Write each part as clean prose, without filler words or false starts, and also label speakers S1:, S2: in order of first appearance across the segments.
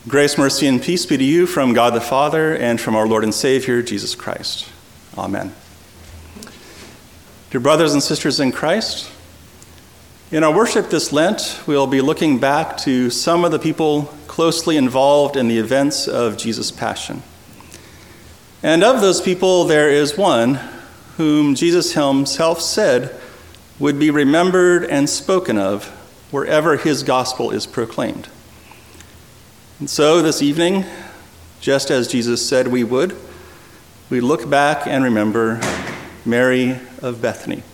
S1: Grace, mercy, and peace be to you from God the Father and from our Lord and Savior, Jesus Christ. Amen. Dear brothers and sisters in Christ, in our worship this Lent, we'll be looking back to some of the people closely involved in the events of Jesus' Passion. And of those people, there is one whom Jesus himself said would be remembered and spoken of wherever his gospel is proclaimed. And so this evening, just as Jesus said we would, we look back and remember Mary of Bethany.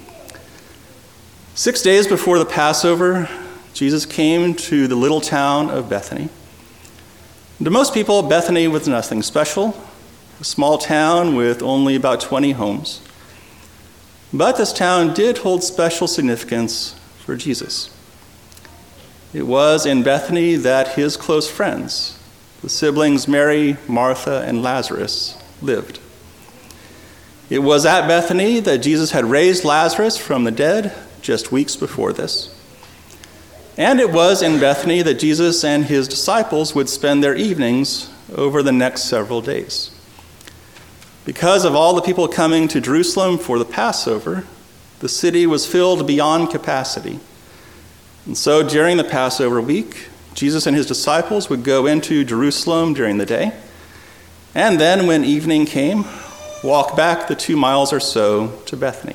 S1: 6 days before the Passover, Jesus came to the little town of Bethany. To most people, Bethany was nothing special, a small town with only about 20 homes. But this town did hold special significance for Jesus. It was in Bethany that his close friends, the siblings Mary, Martha, and Lazarus, lived. It was at Bethany that Jesus had raised Lazarus from the dead just weeks before this. And it was in Bethany that Jesus and his disciples would spend their evenings over the next several days. Because of all the people coming to Jerusalem for the Passover, the city was filled beyond capacity. And so during the Passover week, Jesus and his disciples would go into Jerusalem during the day, and then when evening came, walk back the 2 miles or so to Bethany.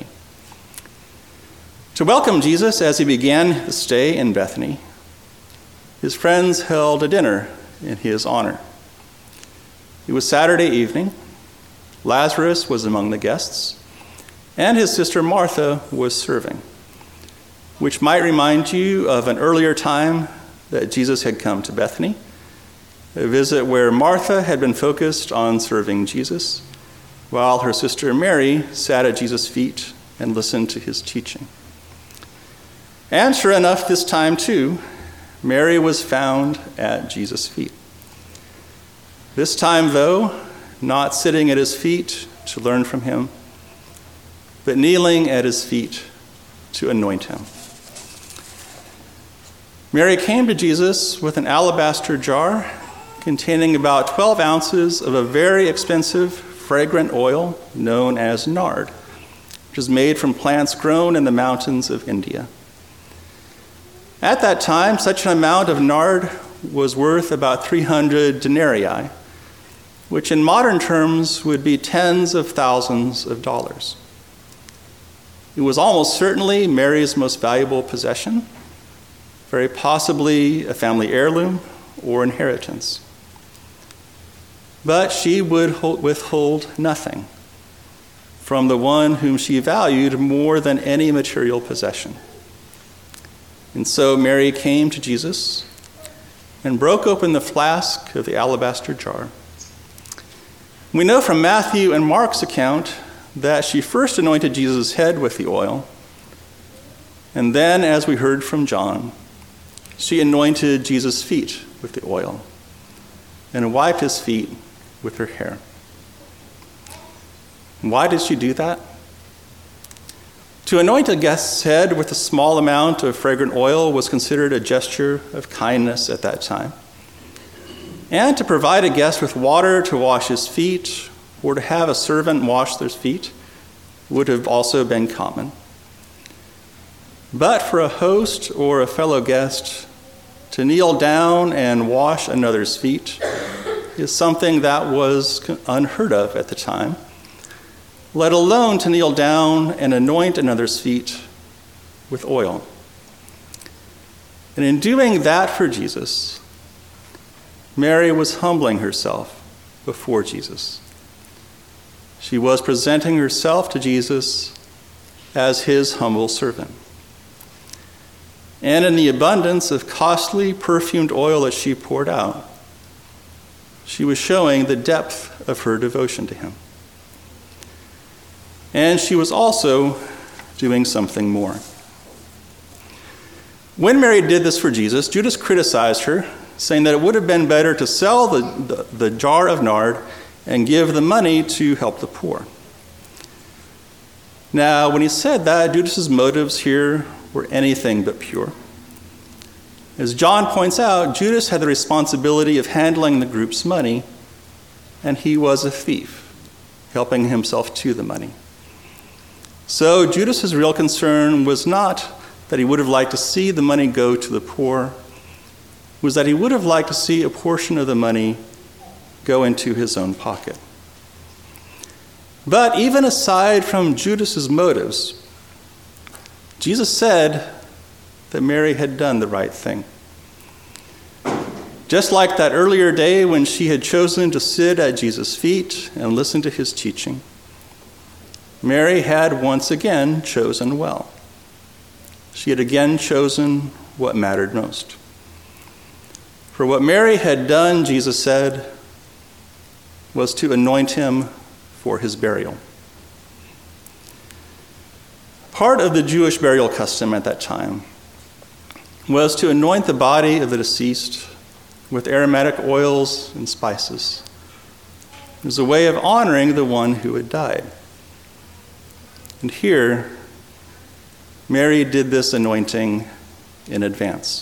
S1: To welcome Jesus as he began his stay in Bethany, his friends held a dinner in his honor. It was Saturday evening. Lazarus was among the guests, and his sister Martha was serving, which might remind you of an earlier time that Jesus had come to Bethany, a visit where Martha had been focused on serving Jesus, while her sister Mary sat at Jesus' feet and listened to his teaching. And sure enough, this time too, Mary was found at Jesus' feet. This time, though, not sitting at his feet to learn from him, but kneeling at his feet to anoint him. Mary came to Jesus with an alabaster jar containing about 12 ounces of a very expensive, fragrant oil known as nard, which is made from plants grown in the mountains of India. At that time, such an amount of nard was worth about 300 denarii, which in modern terms would be tens of thousands of dollars. It was almost certainly Mary's most valuable possession, very possibly a family heirloom or inheritance. But she would withhold nothing from the one whom she valued more than any material possession. And so Mary came to Jesus and broke open the flask of the alabaster jar. We know from Matthew and Mark's account that she first anointed Jesus' head with the oil, and then, as we heard from John, she anointed Jesus' feet with the oil and wiped his feet with her hair. Why did she do that? To anoint a guest's head with a small amount of fragrant oil was considered a gesture of kindness at that time. And to provide a guest with water to wash his feet or to have a servant wash their feet would have also been common. But for a host or a fellow guest to kneel down and wash another's feet is something that was unheard of at the time, let alone to kneel down and anoint another's feet with oil. And in doing that for Jesus, Mary was humbling herself before Jesus. She was presenting herself to Jesus as his humble servant. And in the abundance of costly perfumed oil that she poured out, she was showing the depth of her devotion to him. And she was also doing something more. When Mary did this for Jesus, Judas criticized her, saying that it would have been better to sell the jar of nard and give the money to help the poor. Now, when he said that, Judas's motives here were anything but pure. As John points out, Judas had the responsibility of handling the group's money, and he was a thief, helping himself to the money. So Judas's real concern was not that he would have liked to see the money go to the poor, was that he would have liked to see a portion of the money go into his own pocket. But even aside from Judas's motives, Jesus said that Mary had done the right thing. Just like that earlier day when she had chosen to sit at Jesus' feet and listen to his teaching, Mary had once again chosen well. She had again chosen what mattered most. For what Mary had done, Jesus said, was to anoint him for his burial. Part of the Jewish burial custom at that time was to anoint the body of the deceased with aromatic oils and spices. It was a way of honoring the one who had died. And here, Mary did this anointing in advance.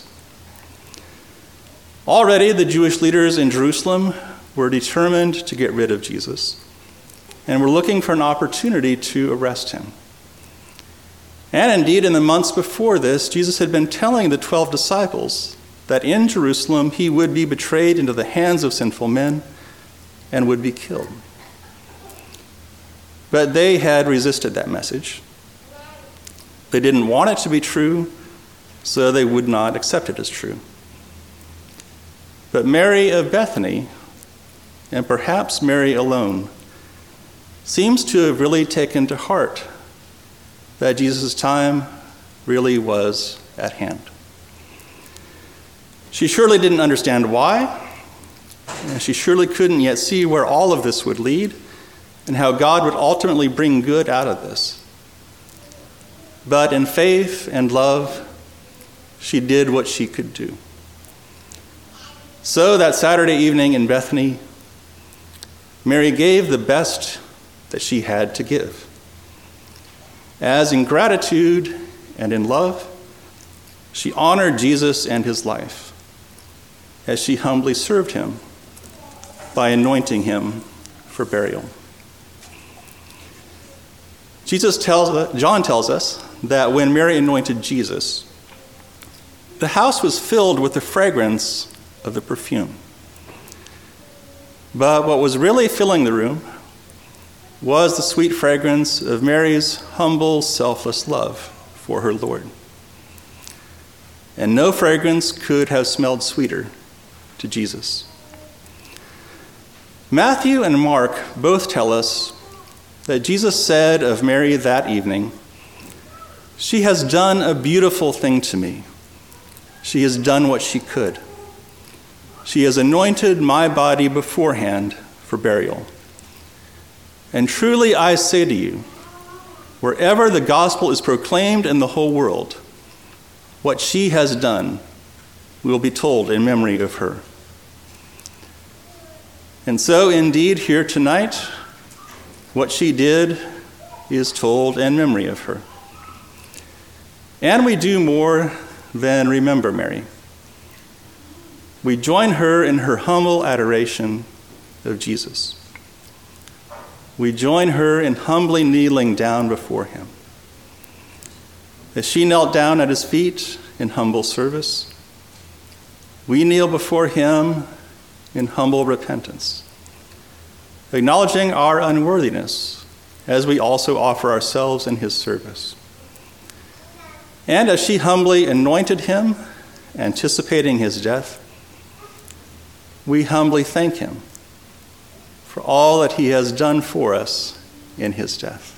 S1: Already, the Jewish leaders in Jerusalem were determined to get rid of Jesus and were looking for an opportunity to arrest him. And indeed, in the months before this, Jesus had been telling the 12 disciples that in Jerusalem he would be betrayed into the hands of sinful men and would be killed. But they had resisted that message. They didn't want it to be true, so they would not accept it as true. But Mary of Bethany, and perhaps Mary alone, seems to have really taken to heart that Jesus' time really was at hand. She surely didn't understand why, and she surely couldn't yet see where all of this would lead and how God would ultimately bring good out of this. But in faith and love, she did what she could do. So that Saturday evening in Bethany, Mary gave the best that she had to give. As in gratitude and in love, she honored Jesus and his life as she humbly served him by anointing him for burial. John tells us that when Mary anointed Jesus, the house was filled with the fragrance of the perfume. But what was really filling the room was the sweet fragrance of Mary's humble, selfless love for her Lord. And no fragrance could have smelled sweeter to Jesus. Matthew and Mark both tell us that Jesus said of Mary that evening, "She has done a beautiful thing to me. She has done what she could. She has anointed my body beforehand for burial. And truly I say to you, wherever the gospel is proclaimed in the whole world, what she has done will be told in memory of her." And so indeed here tonight, what she did is told in memory of her. And we do more than remember Mary. We join her in her humble adoration of Jesus. We join her in humbly kneeling down before him. As she knelt down at his feet in humble service, we kneel before him in humble repentance, acknowledging our unworthiness as we also offer ourselves in his service. And as she humbly anointed him, anticipating his death, we humbly thank him for all that he has done for us in his death.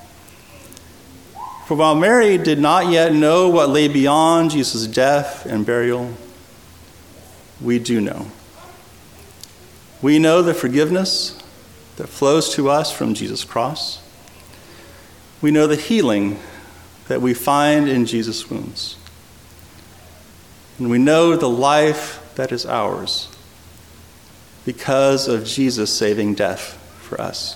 S1: For while Mary did not yet know what lay beyond Jesus' death and burial, we do know. We know the forgiveness that flows to us from Jesus' cross. We know the healing that we find in Jesus' wounds. And we know the life that is ours because of Jesus' saving death for us.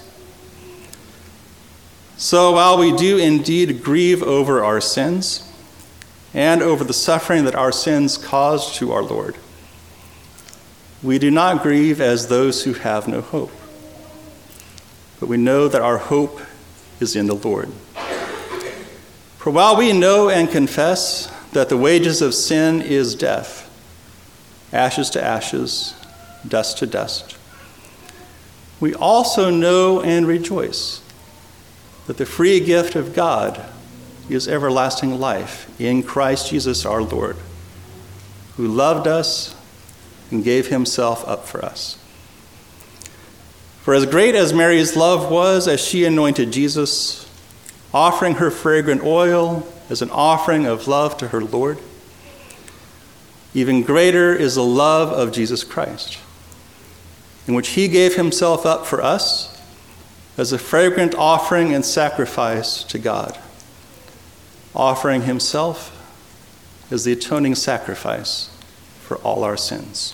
S1: So while we do indeed grieve over our sins, and over the suffering that our sins caused to our Lord. We do not grieve as those who have no hope, but we know that our hope is in the Lord. For while we know and confess that the wages of sin is death, ashes to ashes, dust to dust, we also know and rejoice that the free gift of God is everlasting life in Christ Jesus our Lord, who loved us and gave himself up for us. For as great as Mary's love was as she anointed Jesus, offering her fragrant oil as an offering of love to her Lord, even greater is the love of Jesus Christ, in which he gave himself up for us as a fragrant offering and sacrifice to God, offering himself as the atoning sacrifice for all our sins.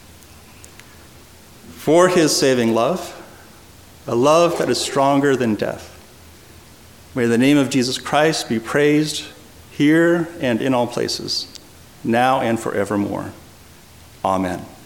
S1: For his saving love, a love that is stronger than death, may the name of Jesus Christ be praised here and in all places, now and forevermore. Amen.